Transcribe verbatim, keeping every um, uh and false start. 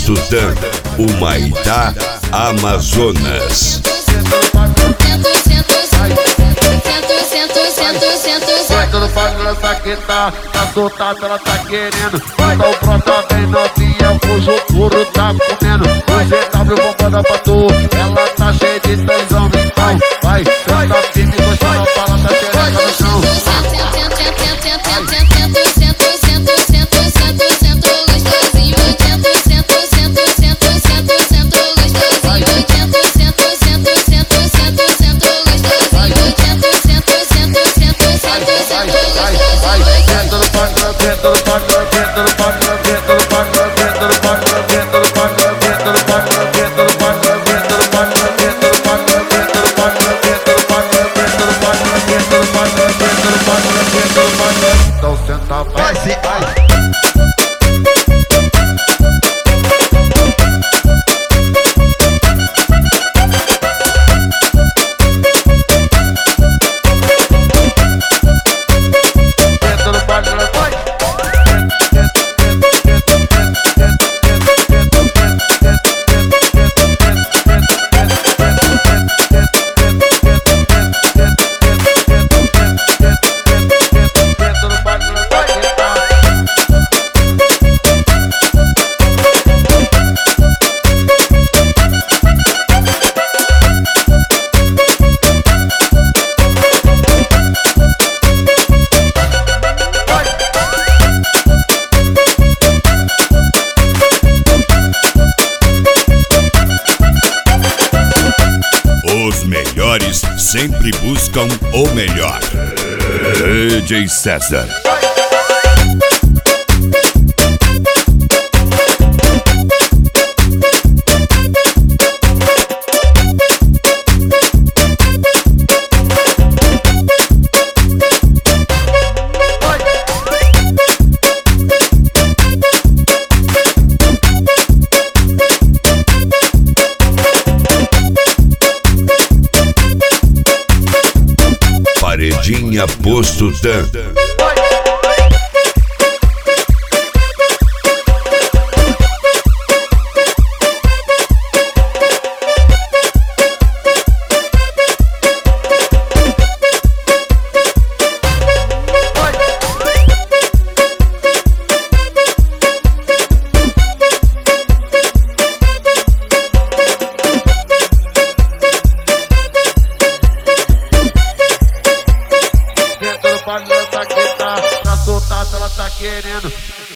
Posto Dan, Humaitá, Amazonas. Senta no palco, ela tá que tá, tá soltada, ela tá querendo. Então brota bem novinha, cujo couro tá comendo. O G W bombando pra tu, ela tá cheia de tesão. Então vai, senta firme, gostando, fala, tá xereca no chão. Então senta, vai, se vai. Os melhores sempre buscam o melhor. D J César. Paredinha Posto Dan. Ela tá que tá, tá soltada, ela tá querendo.